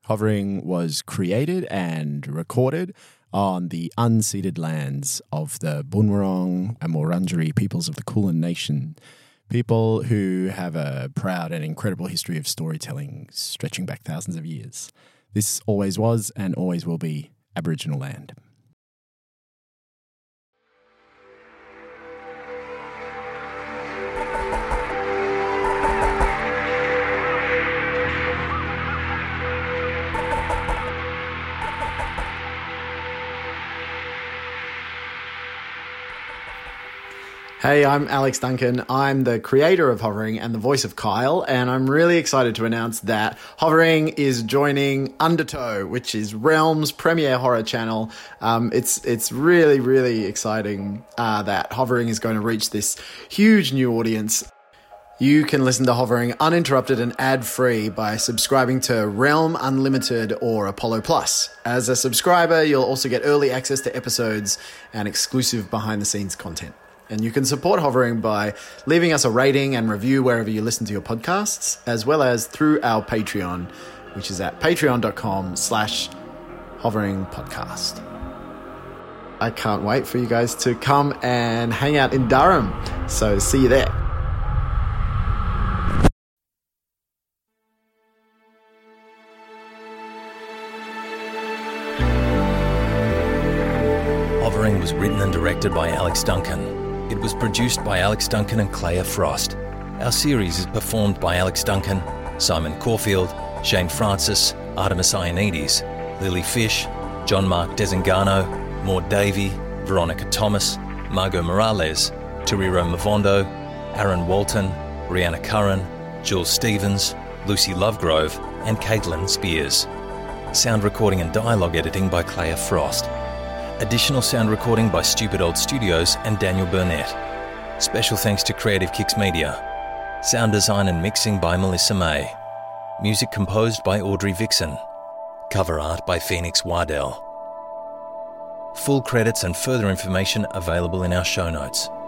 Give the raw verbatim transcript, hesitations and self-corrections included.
Hovering was created and recorded on the unceded lands of the Bunurong and Wurundjeri peoples of the Kulin Nation, people who have a proud and incredible history of storytelling stretching back thousands of years. This always was and always will be Aboriginal land. Hey, I'm Alex Duncan. I'm the creator of Hovering and the voice of Kyle, and I'm really excited to announce that Hovering is joining Undertow, which is Realm's premier horror channel. Um, it's it's really, really exciting uh, that Hovering is going to reach this huge new audience. You can listen to Hovering uninterrupted and ad-free by subscribing to Realm Unlimited or Apollo Plus. As a subscriber, you'll also get early access to episodes and exclusive behind-the-scenes content. And you can support Hovering by leaving us a rating and review wherever you listen to your podcasts, as well as through our Patreon, which is at patreon.com slash hovering podcast. I can't wait for you guys to come and hang out in Durham. So see you there. Hovering was written and directed by Alex Duncan. It was produced by Alex Duncan and Clea Frost. Our series is performed by Alex Duncan, Simon Caulfield, Shane Francis, Artemis Ionides, Lily Fish, John Mark Desengano, Maud Davey, Veronica Thomas, Margot Morales, Tariro Mavondo, Aaron Walton, Brianna Curran, Jules Stevens, Lucy Lovegrove, and Caitlin Spears. Sound recording and dialogue editing by Clea Frost. Additional sound recording by Stupid Old Studios and Daniel Burnett. Special thanks to Creative Kicks Media. Sound design and mixing by Melissa May. Music composed by Audrey Vixen. Cover art by Phoenix Wardell. Full credits and further information available in our show notes.